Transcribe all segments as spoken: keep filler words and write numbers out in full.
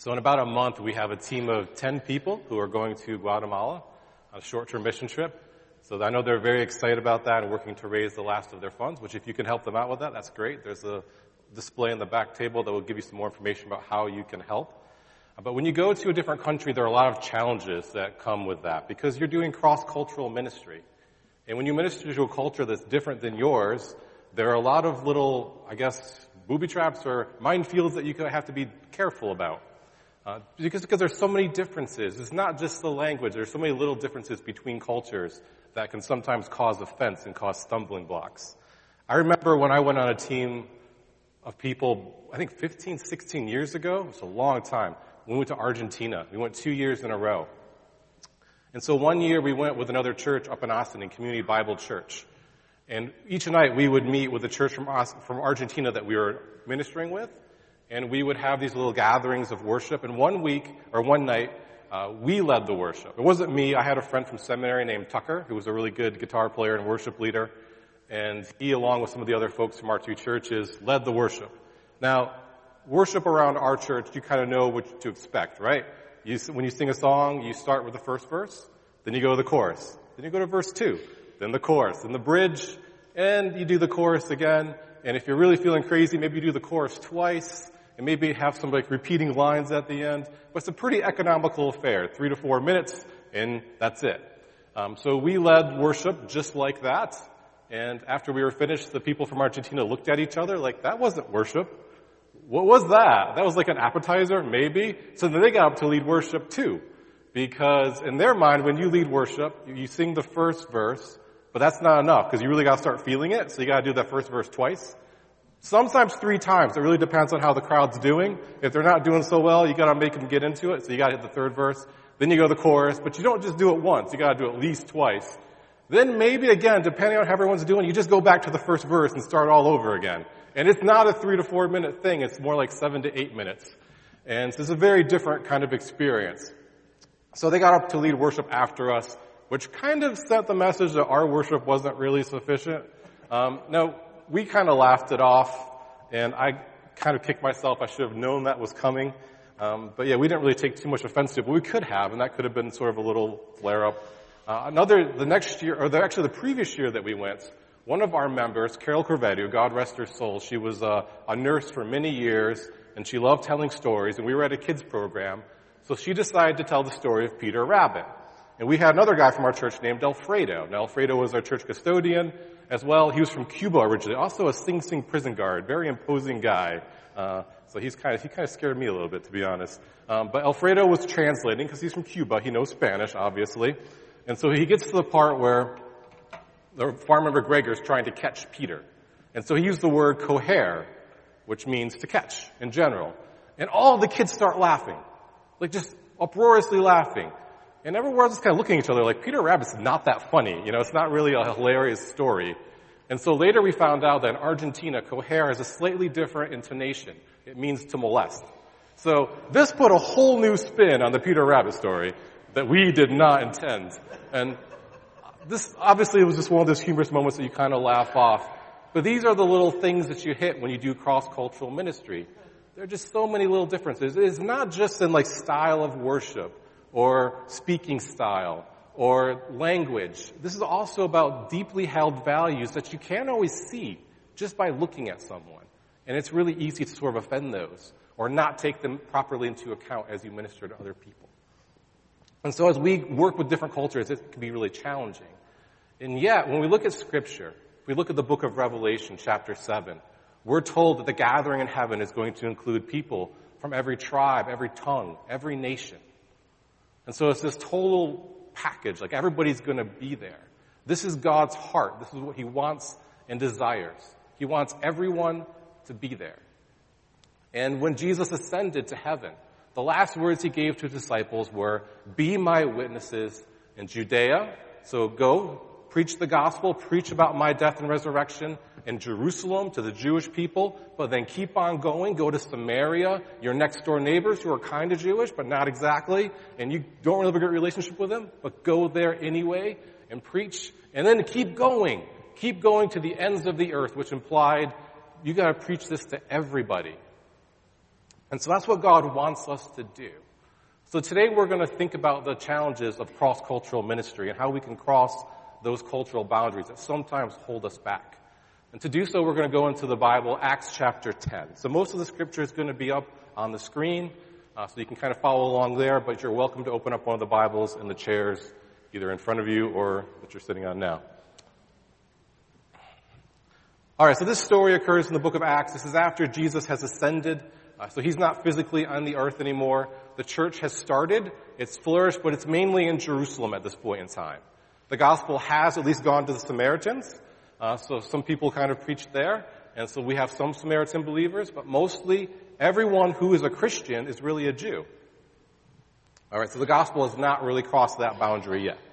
So in about a month, we have a team of ten people who are going to Guatemala on a short-term mission trip. So I know they're very excited about that and working to raise the last of their funds, which if you can help them out with that, that's great. There's a display on the back table that will give you some more information about how you can help. But when you go to a different country, there are a lot of challenges that come with that because you're doing cross-cultural ministry. And when you minister to a culture that's different than yours, there are a lot of little, I guess, booby traps or minefields that you have to be careful about. Uh, because, because there's so many differences. It's not just the language. There's so many little differences between cultures that can sometimes cause offense and cause stumbling blocks. I remember when I went on a team of people, I think fifteen, sixteen years ago. It's a long time. We went to Argentina. We went two years in a row. And so one year we went with another church up in Austin, in Community Bible Church. And each night we would meet with a church from from Argentina that we were ministering with. And we would have these little gatherings of worship. And one week, or one night, uh, we led the worship. It wasn't me. I had a friend from seminary named Tucker, who was a really good guitar player and worship leader. And he, along with some of the other folks from our two churches, led the worship. Now, worship around our church, you kind of know what to expect, right? You, when you sing a song, you start with the first verse, then you go to the chorus, then you go to verse two, then the chorus, then the bridge, and you do the chorus again. And if you're really feeling crazy, maybe you do the chorus twice, and maybe have some like repeating lines at the end. But it's a pretty economical affair, three to four minutes, and that's it. Um, so we led worship just like that. And after we were finished, the people from Argentina looked at each other like, that wasn't worship. What was that? That was like an appetizer, maybe? So then they got up to lead worship too. Because in their mind, when you lead worship, you sing the first verse, but that's not enough because you really got to start feeling it. So you got to do that first verse twice. Sometimes three times. It really depends on how the crowd's doing. If they're not doing so well, you got to make them get into it. So you got to hit the third verse. Then you go to the chorus, but you don't just do it once. You got to do it at least twice. Then maybe again, depending on how everyone's doing, you just go back to the first verse and start all over again. And it's not a three to four minute thing. It's more like seven to eight minutes. And so it's a very different kind of experience. So they got up to lead worship after us, which kind of sent the message that our worship wasn't really sufficient. Um, now, we kind of laughed it off, and I kind of kicked myself. I should have known that was coming. Um, but yeah, we didn't really take too much offense to it, but we could have, and that could have been sort of a little flare-up. Uh, another, the next year, or the, actually the previous year that we went, one of our members, Carol Corvedio, God rest her soul, she was a, a nurse for many years, and she loved telling stories, and we were at a kids program, so she decided to tell the story of Peter Rabbit. And we had another guy from our church named Alfredo. Now, Alfredo was our church custodian as well. He was from Cuba originally, also a Sing Sing prison guard, very imposing guy. Uh, so he's kind of, he kind of scared me a little bit, to be honest. Um, but Alfredo was translating because he's from Cuba. He knows Spanish, obviously. And so he gets to the part where the farm member Gregor is trying to catch Peter. And so he used the word coger, which means to catch in general. And all the kids start laughing, like just uproariously laughing. And everyone's just kind of looking at each other like, Peter Rabbit's not that funny. You know, it's not really a hilarious story. And so later we found out that in Argentina, coger has a slightly different intonation. It means to molest. So this put a whole new spin on the Peter Rabbit story that we did not intend. And this, obviously, it was just one of those humorous moments that you kind of laugh off. But these are the little things that you hit when you do cross-cultural ministry. There are just so many little differences. It's not just in like style of worship or speaking style or language. This is also about deeply held values that you can't always see just by looking at someone. And it's really easy to sort of offend those or not take them properly into account as you minister to other people. And so as we work with different cultures, it can be really challenging. And yet, when we look at Scripture, if we look at the book of Revelation, chapter seven, we're told that the gathering in heaven is going to include people from every tribe, every tongue, every nation. And so it's this total package, like everybody's going to be there. This is God's heart. This is what He wants and desires. He wants everyone to be there. And when Jesus ascended to heaven, the last words He gave to His disciples were, be my witnesses in Judea. So go, preach the gospel, preach about my death and resurrection in Jerusalem to the Jewish people, but then keep on going, go to Samaria, your next door neighbors who are kind of Jewish, but not exactly, and you don't really have a good relationship with them, but go there anyway and preach, and then keep going, keep going to the ends of the earth, which implied you got to preach this to everybody. And so that's what God wants us to do. So today we're going to think about the challenges of cross-cultural ministry and how we can cross those cultural boundaries that sometimes hold us back. And to do so, we're going to go into the Bible, Acts chapter ten. So most of the scripture is going to be up on the screen, uh, so you can kind of follow along there, but you're welcome to open up one of the Bibles in the chairs, either in front of you or that you're sitting on now. All right, so this story occurs in the book of Acts. This is after Jesus has ascended. Uh, so he's not physically on the earth anymore. The church has started. It's flourished, but it's mainly in Jerusalem at this point in time. The gospel has at least gone to the Samaritans. Uh, so some people kind of preached there. And so we have some Samaritan believers, but mostly everyone who is a Christian is really a Jew. All right, so the gospel has not really crossed that boundary yet.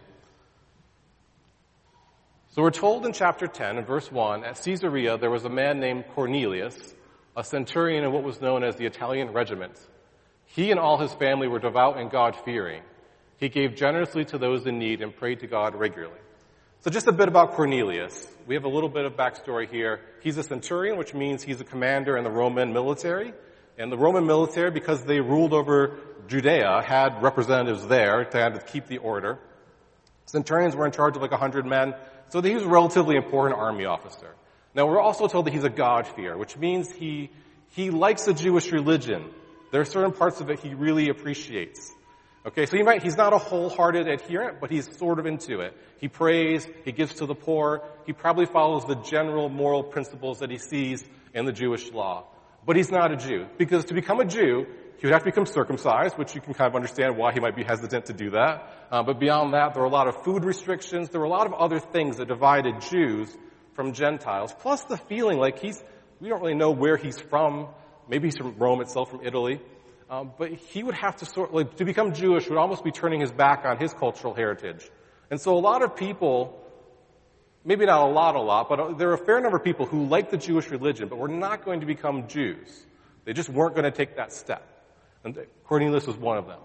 So we're told in chapter ten, in verse one, at Caesarea there was a man named Cornelius, a centurion in what was known as the Italian regiment. He and all his family were devout and God-fearing. He gave generously to those in need and prayed to God regularly. So just a bit about Cornelius. We have a little bit of backstory here. He's a centurion, which means he's a commander in the Roman military. And the Roman military, because they ruled over Judea, had representatives there to, had to keep the order. Centurions were in charge of like a hundred men, so he was a relatively important army officer. Now, we're also told that he's a God-fearer, which means he he likes the Jewish religion. There are certain parts of it he really appreciates. Okay, so he might, he's not a wholehearted adherent, but he's sort of into it. He prays, he gives to the poor, he probably follows the general moral principles that he sees in the Jewish law. But he's not a Jew, because to become a Jew, he would have to become circumcised, which you can kind of understand why he might be hesitant to do that. Uh, but beyond that, there were a lot of food restrictions. There were a lot of other things that divided Jews from Gentiles. Plus the feeling like he's, we don't really know where he's from. Maybe he's from Rome itself, from Italy. Um, but he would have to sort, like, to become Jewish would almost be turning his back on his cultural heritage. And so a lot of people, maybe not a lot, a lot, but there are a fair number of people who like the Jewish religion, but were not going to become Jews. They just weren't going to take that step. And Cornelius was one of them.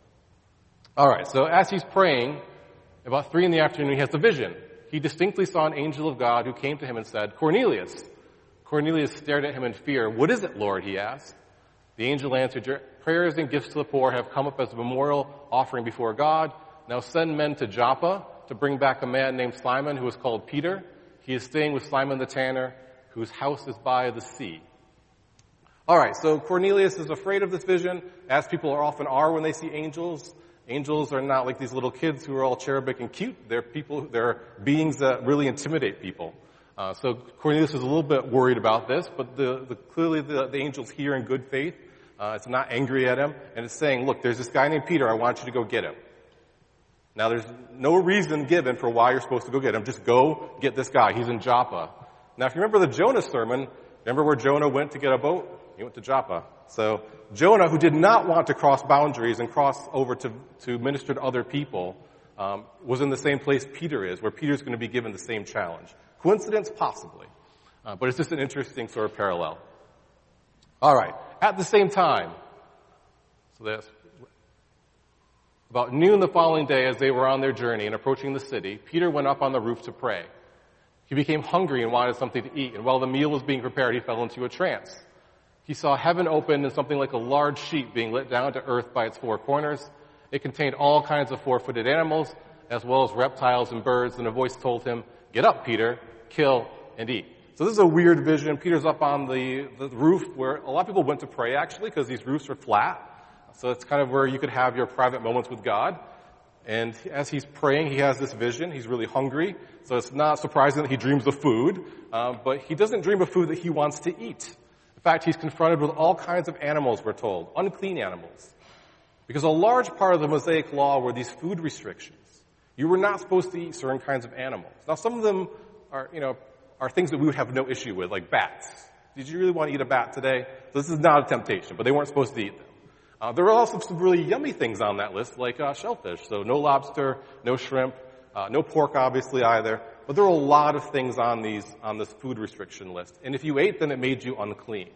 All right, so as he's praying, about three in the afternoon, he has a vision. He distinctly saw an angel of God who came to him and said, "Cornelius." Cornelius stared at him in fear. "What is it, Lord?" he asked. The angel answered, "Your prayers and gifts to the poor have come up as a memorial offering before God. Now send men to Joppa to bring back a man named Simon who is called Peter. He is staying with Simon the tanner, whose house is by the sea." All right, so Cornelius is afraid of this vision, as people are often are when they see angels. Angels are not like these little kids who are all cherubic and cute. They're people, they're beings that really intimidate people. Uh, so Cornelius is a little bit worried about this, but the, the, clearly the, the angel's here in good faith. Uh, it's not angry at him, and it's saying, look, there's this guy named Peter, I want you to go get him. Now there's no reason given for why you're supposed to go get him. Just go get this guy. He's in Joppa. Now if you remember the Jonah sermon, remember where Jonah went to get a boat? He went to Joppa. So Jonah, who did not want to cross boundaries and cross over to, to minister to other people, um, was in the same place Peter is, where Peter's going to be given the same challenge. Coincidence? Possibly. Uh, but it's just an interesting sort of parallel. All right. At the same time, so that's about noon the following day as they were on their journey and approaching the city, Peter went up on the roof to pray. He became hungry and wanted something to eat, and while the meal was being prepared, he fell into a trance. He saw heaven open and something like a large sheet being let down to earth by its four corners. It contained all kinds of four-footed animals, as well as reptiles and birds, and a voice told him, "Get up, Peter, kill and eat." So this is a weird vision. Peter's up on the, the roof where a lot of people went to pray, actually, because these roofs are flat. So it's kind of where you could have your private moments with God. And as he's praying, he has this vision. He's really hungry. So it's not surprising that he dreams of food. Uh, but he doesn't dream of food that he wants to eat. In fact, he's confronted with all kinds of animals, we're told, unclean animals. Because a large part of the Mosaic law were these food restrictions. You were not supposed to eat certain kinds of animals. Now, some of them are, you know, are things that we would have no issue with, like bats. Did you really want to eat a bat today? So this is not a temptation, but they weren't supposed to eat them. Uh, there were also some really yummy things on that list, like uh, shellfish. So no lobster, no shrimp, uh, no pork, obviously, either. But there were a lot of things on these, on this food restriction list. And if you ate them, it made you unclean.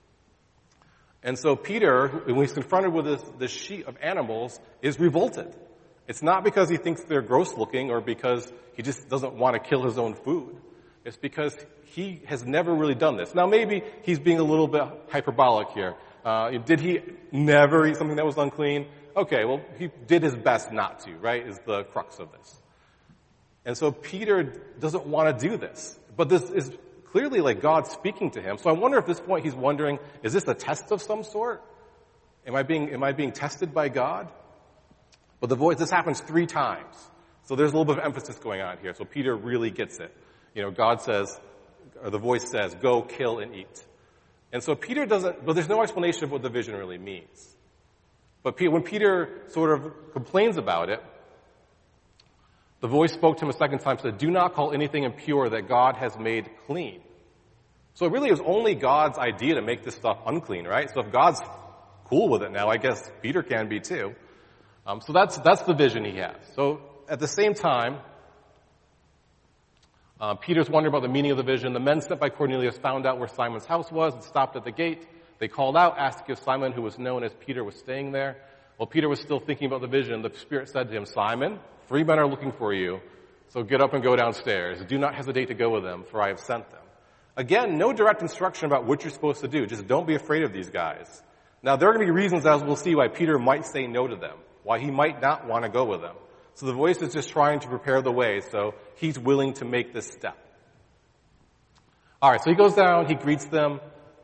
And so Peter, when he's confronted with this, this sheet of animals, is revolted. It's not because he thinks they're gross looking or because he just doesn't want to kill his own food. It's because he has never really done this. Now maybe he's being a little bit hyperbolic here. Uh, did he never eat something that was unclean? Okay, well, he did his best not to, right, is the crux of this. And so Peter doesn't want to do this. But this is clearly like God speaking to him. So I wonder if at this point he's wondering, is this a test of some sort? Am I being, am I being tested by God? But the voice, this happens three times. So there's a little bit of emphasis going on here. So Peter really gets it. You know, God says, or the voice says, go kill and eat. And so Peter doesn't, but there's no explanation of what the vision really means. But when Peter sort of complains about it, the voice spoke to him a second time and said, do not call anything impure that God has made clean. So it really is only God's idea to make this stuff unclean, right? So if God's cool with it now, I guess Peter can be too. Um, so that's, that's the vision he has. So at the same time, uh, Peter's wondering about the meaning of the vision. The men sent by Cornelius found out where Simon's house was and stopped at the gate. They called out, asked if Simon, who was known as Peter, was staying there. While Peter was still thinking about the vision, the Spirit said to him, Simon, three men are looking for you, so get up and go downstairs. Do not hesitate to go with them, for I have sent them. Again, no direct instruction about what you're supposed to do. Just don't be afraid of these guys. Now, there are going to be reasons, as we'll see, why Peter might say no to them, why he might not want to go with them. So the voice is just trying to prepare the way, so he's willing to make this step. All right, so he goes down, he greets them,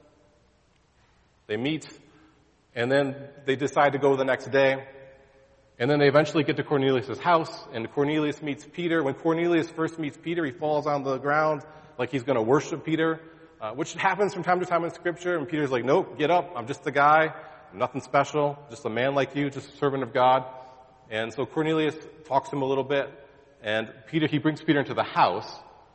they meet, and then they decide to go the next day. And then they eventually get to Cornelius' house, and Cornelius meets Peter. When Cornelius first meets Peter, he falls on the ground like he's going to worship Peter, uh, which happens from time to time in Scripture. And Peter's like, nope, get up. I'm just a guy. I'm nothing special. Just a man like you, just a servant of God. And so Cornelius talks to him a little bit, and Peter, he brings Peter into the house.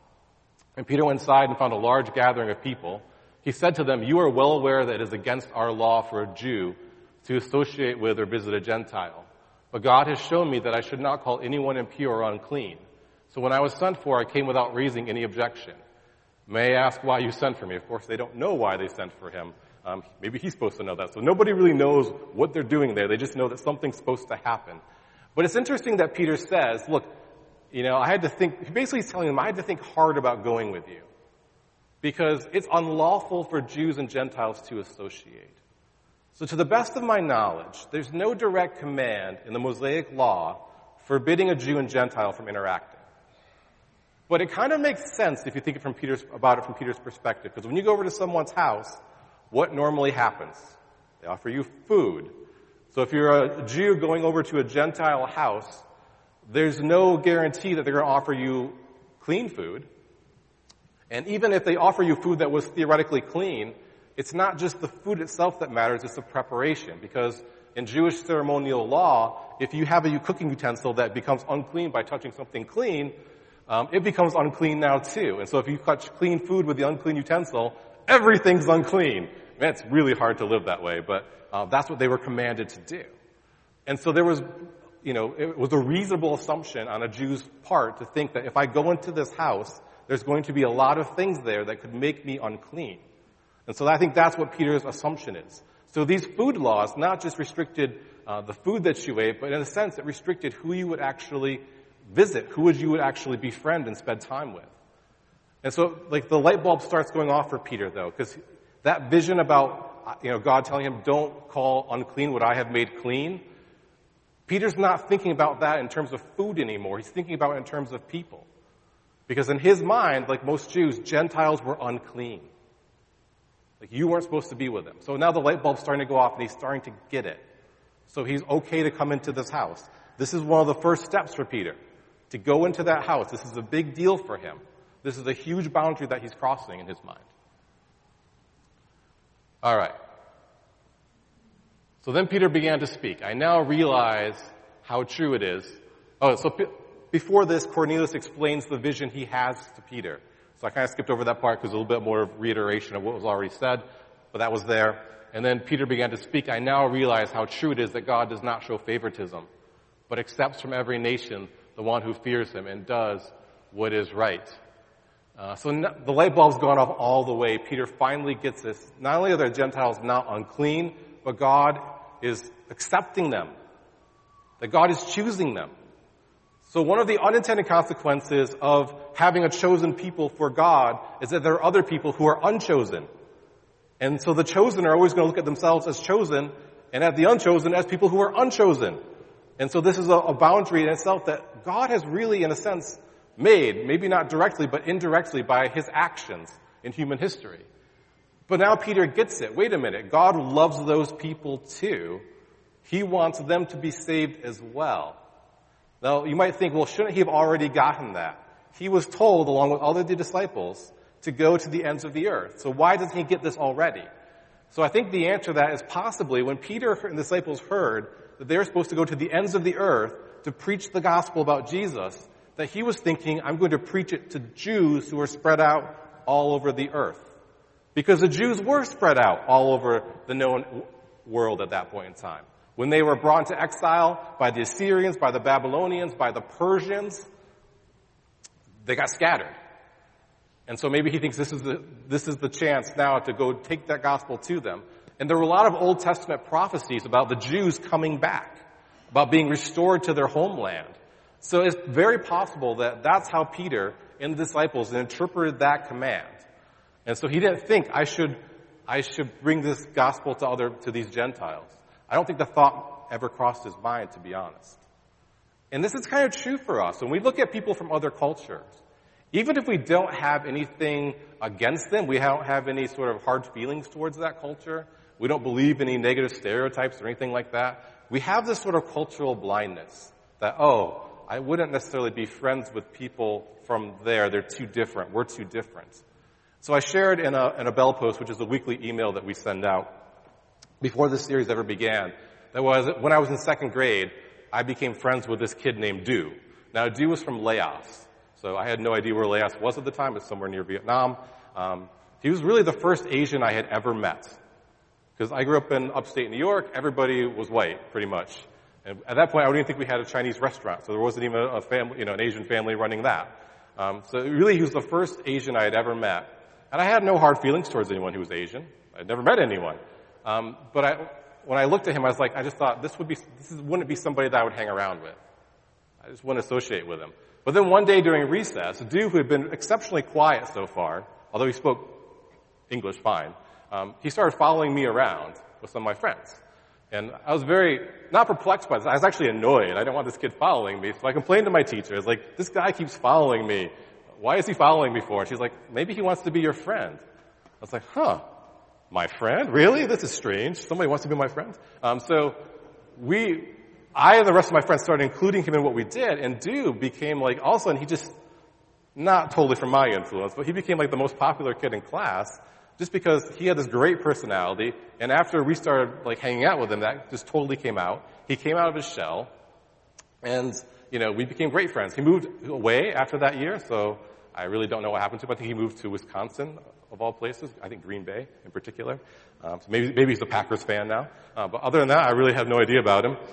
And Peter went inside and found a large gathering of people. He said to them, you are well aware that it is against our law for a Jew to associate with or visit a Gentile. But God has shown me that I should not call anyone impure or unclean. So when I was sent for, I came without raising any objection. May I ask why you sent for me? Of course, they don't know why they sent for him. Um, maybe he's supposed to know that. So nobody really knows what they're doing there. They just know that something's supposed to happen. But it's interesting that Peter says, look, you know, I had to think, basically he's telling them, I had to think hard about going with you. Because it's unlawful for Jews and Gentiles to associate. So to the best of my knowledge, there's no direct command in the Mosaic law forbidding a Jew and Gentile from interacting. But it kind of makes sense if you think from Peter's, about it from Peter's perspective. Because when you go over to someone's house, what normally happens? They offer you food. So if you're a Jew going over to a Gentile house, there's no guarantee that they're going to offer you clean food. And even if they offer you food that was theoretically clean, it's not just the food itself that matters, it's the preparation. Because in Jewish ceremonial law, if you have a cooking utensil that becomes unclean by touching something clean, um, it becomes unclean now too. And so if you touch clean food with the unclean utensil, everything's unclean. Man, it's really hard to live that way, but uh, that's what they were commanded to do. And so there was, you know, it was a reasonable assumption on a Jew's part to think that if I go into this house, there's going to be a lot of things there that could make me unclean. And so I think that's what Peter's assumption is. So these food laws not just restricted uh, the food that you ate, but in a sense it restricted who you would actually visit, who would you would actually befriend and spend time with. And so, like, the light bulb starts going off for Peter, though, because that vision about, you know, God telling him, don't call unclean what I have made clean, Peter's not thinking about that in terms of food anymore. He's thinking about it in terms of people. Because in his mind, like most Jews, Gentiles were unclean. Like, you weren't supposed to be with them. So now the light bulb's starting to go off, and he's starting to get it. So he's okay to come into this house. This is one of the first steps for Peter, to go into that house. This is a big deal for him. This is a huge boundary that he's crossing in his mind. All right. So then Peter began to speak. I now realize how true it is. Oh, so P- before this, Cornelius explains the vision he has to Peter. So I kind of skipped over that part because a little bit more of reiteration of what was already said, but that was there. And then Peter began to speak. I now realize how true it is that God does not show favoritism, but accepts from every nation the one who fears him and does what is right. Uh, so no, the light bulb's gone off all the way. Peter finally gets this. Not only are the Gentiles not unclean, but God is accepting them. That God is choosing them. So one of the unintended consequences of having a chosen people for God is that there are other people who are unchosen. And so the chosen are always going to look at themselves as chosen, and at the unchosen as people who are unchosen. And so this is a, a boundary in itself that God has really, in a sense, made, maybe not directly, but indirectly by his actions in human history. But now Peter gets it. Wait a minute. God loves those people too. He wants them to be saved as well. Now, you might think, well, shouldn't he have already gotten that? He was told, along with all of the disciples, to go to the ends of the earth. So why doesn't he get this already? So I think the answer to that is possibly when Peter and the disciples heard that they were supposed to go to the ends of the earth to preach the gospel about Jesus, that he was thinking, I'm going to preach it to Jews who are spread out all over the earth. Because the Jews were spread out all over the known world at that point in time. When they were brought into exile by the Assyrians, by the Babylonians, by the Persians, they got scattered. And so maybe he thinks this is the, this is the chance now to go take that gospel to them. And there were a lot of Old Testament prophecies about the Jews coming back, about being restored to their homeland. So it's very possible that that's how Peter and the disciples interpreted that command. And so he didn't think, I should, I should bring this gospel to other, to these Gentiles. I don't think the thought ever crossed his mind, to be honest. And this is kind of true for us. When we look at people from other cultures, even if we don't have anything against them, we don't have any sort of hard feelings towards that culture, we don't believe any negative stereotypes or anything like that, we have this sort of cultural blindness that, oh, I wouldn't necessarily be friends with people from there. They're too different. We're too different. So I shared in a, in a Bell Post, which is a weekly email that we send out before this series ever began, that was when I was in second grade, I became friends with this kid named Du. Now, Du was from Laos. So I had no idea where Laos was at the time. It's somewhere near Vietnam. Um, he was really the first Asian I had ever met. Because I grew up in upstate New York. Everybody was white, pretty much. And at that point, I didn't think we had a Chinese restaurant. So there wasn't even a family, you know, an Asian family running that. Um, so really, he was the first Asian I had ever met. And I had no hard feelings towards anyone who was Asian. I'd never met anyone. Um, but I, when I looked at him, I was like, I just thought this would be, this is, wouldn't be somebody that I would hang around with. I just wouldn't associate with him. But then one day during recess, a dude who had been exceptionally quiet so far, although he spoke English fine, um, he started following me around with some of my friends. And I was very, not perplexed by this, I was actually annoyed. I didn't want this kid following me. So I complained to my teacher. I was like, this guy keeps following me. Why is he following me for? And she's like, maybe he wants to be your friend. I was like, huh, my friend? Really? This is strange. Somebody wants to be my friend? Um, so we, I and the rest of my friends started including him in what we did, and Du became like, all of a sudden he just, not totally from my influence, but he became like the most popular kid in class just because he had this great personality, and after we started like hanging out with him, that just totally came out. He came out of his shell, and, you know, we became great friends. He moved away after that year, so I really don't know what happened to him. I think he moved to Wisconsin, of all places. I think Green Bay in particular. Um, so maybe, maybe he's a Packers fan now. Uh, but other than that, I really have no idea about him.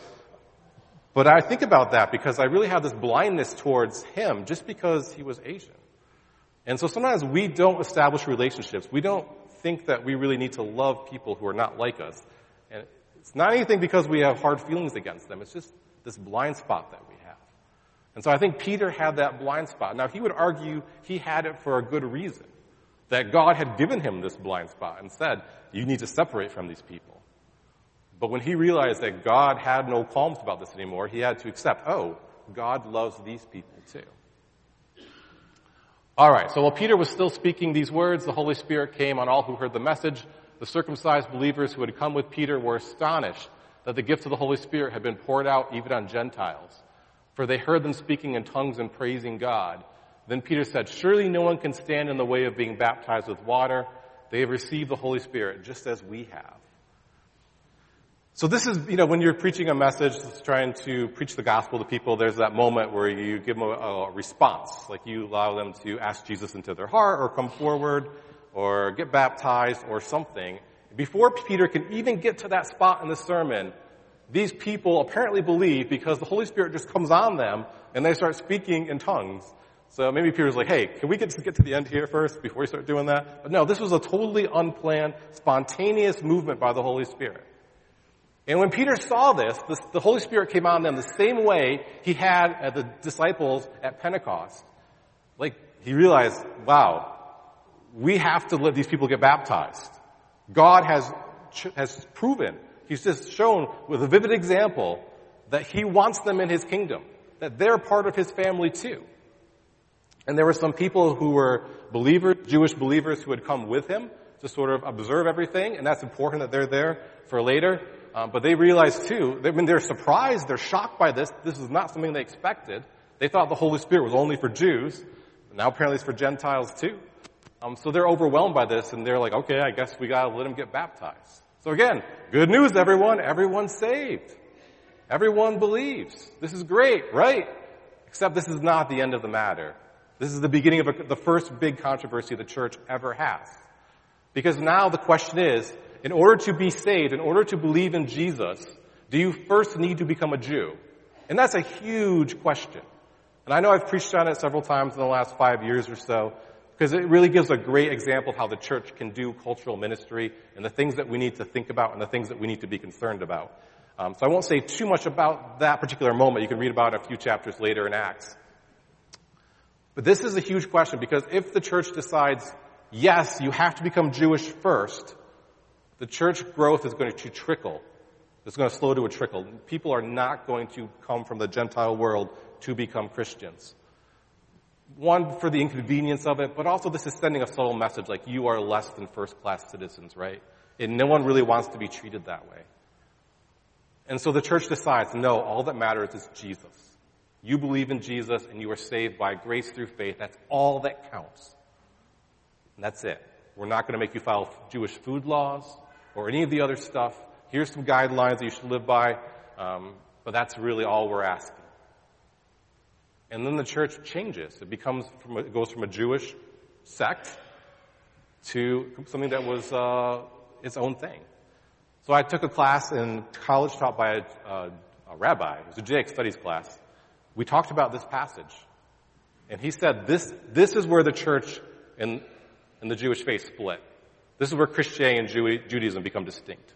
But I think about that because I really have this blindness towards him just because he was Asian. And so sometimes we don't establish relationships. We don't think that we really need to love people who are not like us. And it's not anything because we have hard feelings against them. It's just this blind spot that we have. And so I think Peter had that blind spot. Now, he would argue he had it for a good reason, that God had given him this blind spot and said, you need to separate from these people. But when he realized that God had no qualms about this anymore, he had to accept, oh, God loves these people too. All right, so while Peter was still speaking these words, the Holy Spirit came on all who heard the message. The circumcised believers who had come with Peter were astonished that the gift of the Holy Spirit had been poured out even on Gentiles, for they heard them speaking in tongues and praising God. Then Peter said, surely no one can stand in the way of being baptized with water. They have received the Holy Spirit just as we have. So this is, you know, when you're preaching a message, trying to preach the gospel to people, there's that moment where you give them a, a response, like you allow them to ask Jesus into their heart or come forward or get baptized or something. Before Peter can even get to that spot in the sermon, these people apparently believe because the Holy Spirit just comes on them and they start speaking in tongues. So maybe Peter's like, hey, can we get to get to the end here first before we start doing that? But no, this was a totally unplanned, spontaneous movement by the Holy Spirit. And when Peter saw this, this, the Holy Spirit came on them the same way he had at the disciples at Pentecost. Like, he realized, wow, we have to let these people get baptized. God has, has proven, he's just shown with a vivid example that he wants them in his kingdom, that they're part of his family too. And there were some people who were believers, Jewish believers, who had come with him to sort of observe everything, and that's important that they're there for later. Um, but they realized too, I mean, they're surprised, they're shocked by this. This is not something they expected. They thought the Holy Spirit was only for Jews. Now apparently it's for Gentiles too. Um, so they're overwhelmed by this, and they're like, okay, I guess we gotta let them get baptized. So again, good news, everyone. Everyone's saved. Everyone believes. This is great, right? Except this is not the end of the matter. This is the beginning of a, the first big controversy the church ever has. Because now the question is, in order to be saved, in order to believe in Jesus, do you first need to become a Jew? And that's a huge question. And I know I've preached on it several times in the last five years or so, because it really gives a great example of how the church can do cultural ministry and the things that we need to think about and the things that we need to be concerned about. Um, so I won't say too much about that particular moment. You can read about it a few chapters later in Acts. But this is a huge question, because if the church decides, yes, you have to become Jewish first, the church growth is going to trickle. It's going to slow to a trickle. People are not going to come from the Gentile world to become Christians. One, for the inconvenience of it, but also this is sending a subtle message, like you are less than first-class citizens, right? And no one really wants to be treated that way. And so the church decides, no, all that matters is Jesus. You believe in Jesus and you are saved by grace through faith. That's all that counts. And that's it. We're not going to make you follow Jewish food laws or any of the other stuff. Here's some guidelines that you should live by, um, but that's really all we're asking. And then the church changes. It becomes, from a, it goes from a Jewish sect to something that was uh, its own thing. So I took a class in college taught by a, a, a rabbi. It was a Judaic studies class. We talked about this passage. And he said this, this is where the church and, and the Jewish faith split. This is where Christianity and Jew, Judaism become distinct.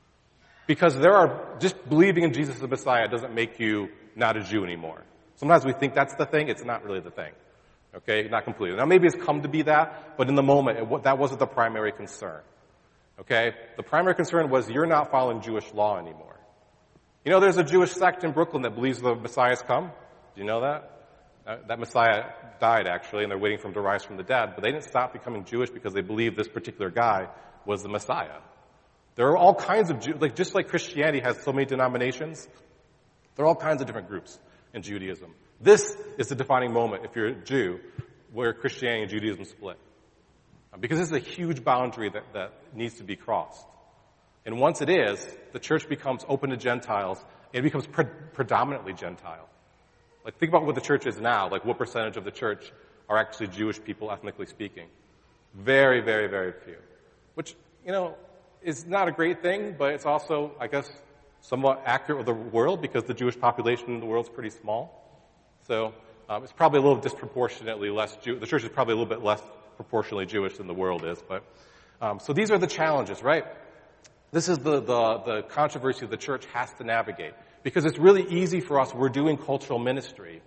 Because there are, just believing in Jesus as the Messiah doesn't make you not a Jew anymore. Sometimes we think that's the thing. It's not really the thing. Okay? Not completely. Now maybe it's come to be that, but in the moment, it, that wasn't the primary concern. Okay? The primary concern was you're not following Jewish law anymore. You know, there's a Jewish sect in Brooklyn that believes the Messiah's come. Do you know that? Uh, that Messiah died, actually, and they're waiting for him to rise from the dead, but they didn't stop becoming Jewish because they believed this particular guy was the Messiah. There are all kinds of Jews, like just like Christianity has so many denominations, there are all kinds of different groups in Judaism. This is the defining moment, if you're a Jew, where Christianity and Judaism split. Because this is a huge boundary that, that needs to be crossed. And once it is, the church becomes open to Gentiles, and it becomes pre- predominantly Gentile. Like, think about what the church is now. Like, what percentage of the church are actually Jewish people, ethnically speaking? Very, very, very few. Which, you know, is not a great thing, but it's also, I guess, somewhat accurate with the world, because the Jewish population in the world is pretty small. So, um, it's probably a little disproportionately less Jew. The church is probably a little bit less proportionally Jewish than the world is. But, um, so these are the challenges, right? This is the, the, the controversy the church has to navigate. Because it's really easy for us, we're doing cultural ministry,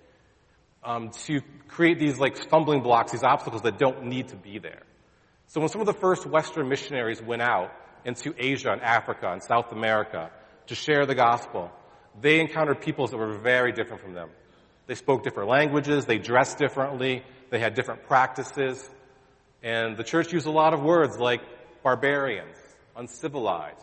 um, to create these like stumbling blocks, these obstacles that don't need to be there. So when some of the first Western missionaries went out into Asia and Africa and South America to share the gospel, they encountered peoples that were very different from them. They spoke different languages, they dressed differently, they had different practices, and the church used a lot of words like barbarians, uncivilized.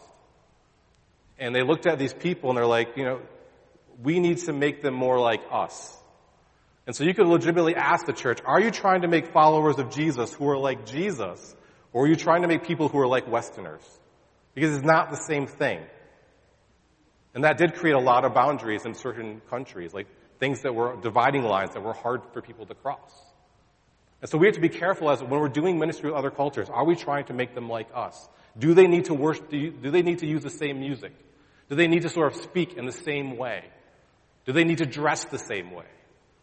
And they looked at these people and they're like, you know, we need to make them more like us. And so you could legitimately ask the church, are you trying to make followers of Jesus who are like Jesus? Or are you trying to make people who are like Westerners? Because it's not the same thing. And that did create a lot of boundaries in certain countries, like things that were dividing lines that were hard for people to cross. And so we have to be careful as when we're doing ministry with other cultures, are we trying to make them like us? Do they need to worship, do, you, do they need to use the same music? Do they need to sort of speak in the same way? Do they need to dress the same way?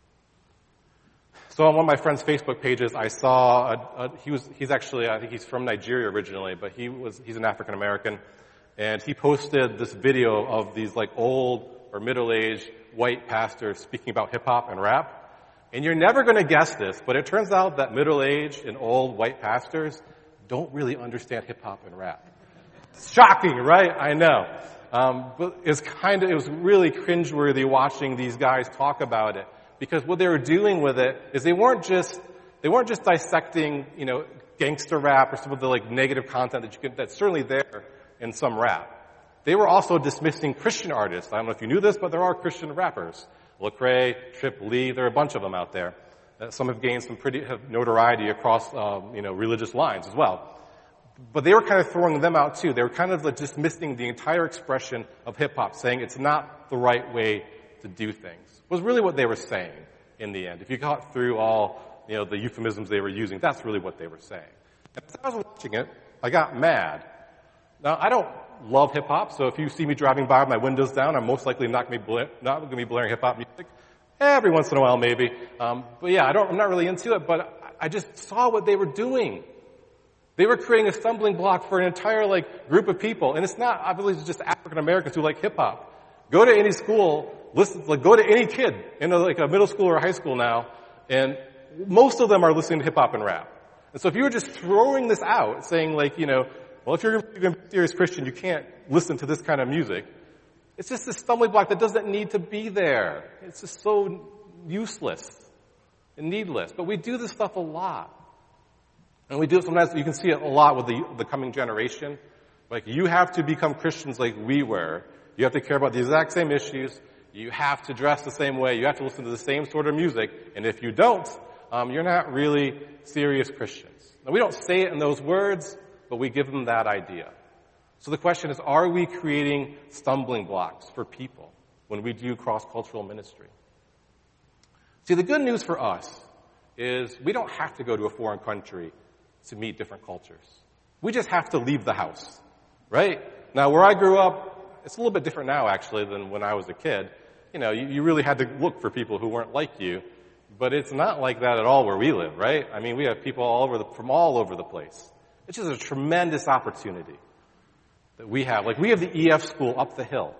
So on one of my friend's Facebook pages, I saw, a, a, he was, he's actually, I think he's from Nigeria originally, but he was, he's an African American, and he posted this video of these like old or middle-aged white pastors speaking about hip-hop and rap. And you're never going to guess this, but it turns out that middle-aged and old white pastors don't really understand hip-hop and rap. Shocking, right? I know. Um, but it's kind of, it was really cringeworthy watching these guys talk about it, because what they were doing with it is they weren't just, they weren't just dissecting, you know, gangster rap or some of the like negative content that you can, that's certainly there in some rap. They were also dismissing Christian artists. I don't know if you knew this, but there are Christian rappers. Lecrae, Trip Lee, there are a bunch of them out there. Uh, some have gained some pretty have notoriety across, um, you know, religious lines as well. But they were kind of throwing them out too. They were kind of like dismissing the entire expression of hip-hop, saying it's not the right way to do things. Was really what they were saying in the end. If you got through all, you know, the euphemisms they were using, that's really what they were saying. And as I was watching it, I got mad. Now, I don't love hip-hop, so if you see me driving by with my windows down, I'm most likely not going to be bla- not going to be blaring hip-hop music. Every once in a while, maybe. Um, but yeah, I don't, I'm not really into it, but I just saw what they were doing. They were creating a stumbling block for an entire, like, group of people. And it's not, obviously, just African Americans who like hip-hop. Go to any school, listen, like, go to any kid in, a, like, a middle school or high school now, and most of them are listening to hip-hop and rap. And so if you were just throwing this out, saying, like, you know, well, if you're going to be a serious Christian, you can't listen to this kind of music, it's just a stumbling block that doesn't need to be there. It's just so useless and needless. But we do this stuff a lot. And we do it sometimes, you can see it a lot with the, the coming generation. Like, you have to become Christians like we were. You have to care about the exact same issues. You have to dress the same way. You have to listen to the same sort of music. And if you don't, um, you're not really serious Christians. Now, we don't say it in those words, but we give them that idea. So the question is, are we creating stumbling blocks for people when we do cross-cultural ministry? See, the good news for us is we don't have to go to a foreign country to meet different cultures. We just have to leave the house, right? Now, where I grew up, it's a little bit different now, actually, than when I was a kid. You know, you, you really had to look for people who weren't like you, but it's not like that at all where we live, right? I mean, we have people all over the, from all over the place. It's just a tremendous opportunity that we have. Like, we have the E F school up the hill,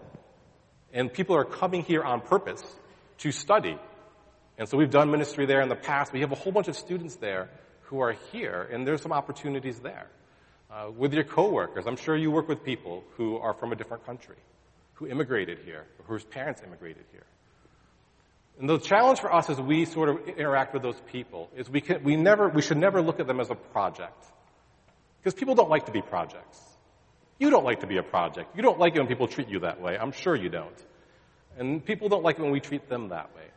and people are coming here on purpose to study. And so we've done ministry there in the past. We have a whole bunch of students there who are here, and there's some opportunities there. Uh, with your coworkers, I'm sure you work with people who are from a different country, who immigrated here, or whose parents immigrated here. And the challenge for us as we sort of interact with those people is we can, we never, we should never look at them as a project. Because people don't like to be projects. You don't like to be a project. You don't like it when people treat you that way. I'm sure you don't. And people don't like it when we treat them that way.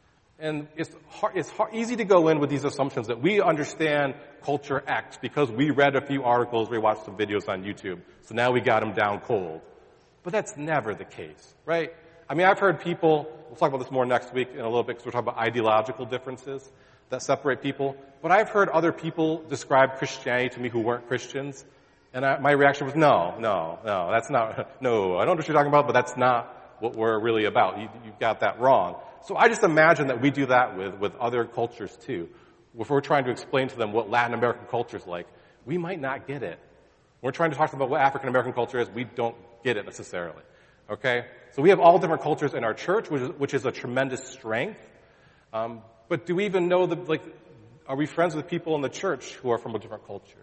And it's hard, it's hard, easy to go in with these assumptions that we understand culture X because we read a few articles, we watched some videos on YouTube, so now we got them down cold. But that's never the case, right? I mean, I've heard people, we'll talk about this more next week in a little bit because we're talking about ideological differences that separate people, but I've heard other people describe Christianity to me who weren't Christians, and I, my reaction was, no, no, no, that's not, no, I don't know what you're talking about, but that's not what we're really about. You, you got that wrong. So I just imagine that we do that with, with other cultures too. If we're trying to explain to them what Latin American culture is like, we might not get it. We're trying to talk to them about what African American culture is, we don't get it necessarily. Okay? So we have all different cultures in our church, which is, which is a tremendous strength. Um, but do we even know the, like, are we friends with people in the church who are from a different culture?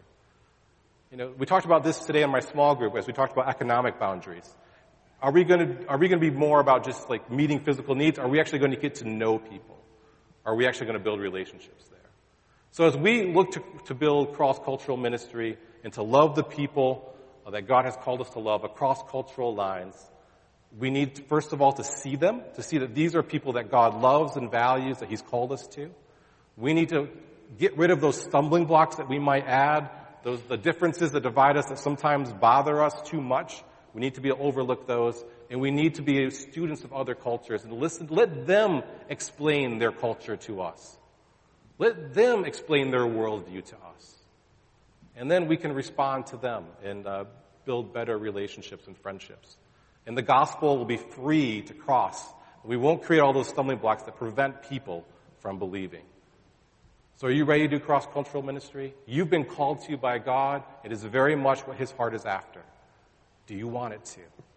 You know, we talked about this today in my small group as we talked about economic boundaries. Are we going to, are we going to be more about just like meeting physical needs? Are we actually going to get to know people? Are we actually going to build relationships there? So as we look to, to build cross-cultural ministry and to love the people that God has called us to love across cultural lines, we need, to, first of all, to see them, to see that these are people that God loves and values, that He's called us to. We need to get rid of those stumbling blocks that we might add, those the differences that divide us that sometimes bother us too much. We need to be able to overlook those, and we need to be students of other cultures and listen. Let them explain their culture to us. Let them explain their worldview to us. And then we can respond to them and uh, build better relationships and friendships. And the gospel will be free to cross. We won't create all those stumbling blocks that prevent people from believing. So are you ready to do cross-cultural ministry? You've been called to by God. It is very much what His heart is after. Do you want it to?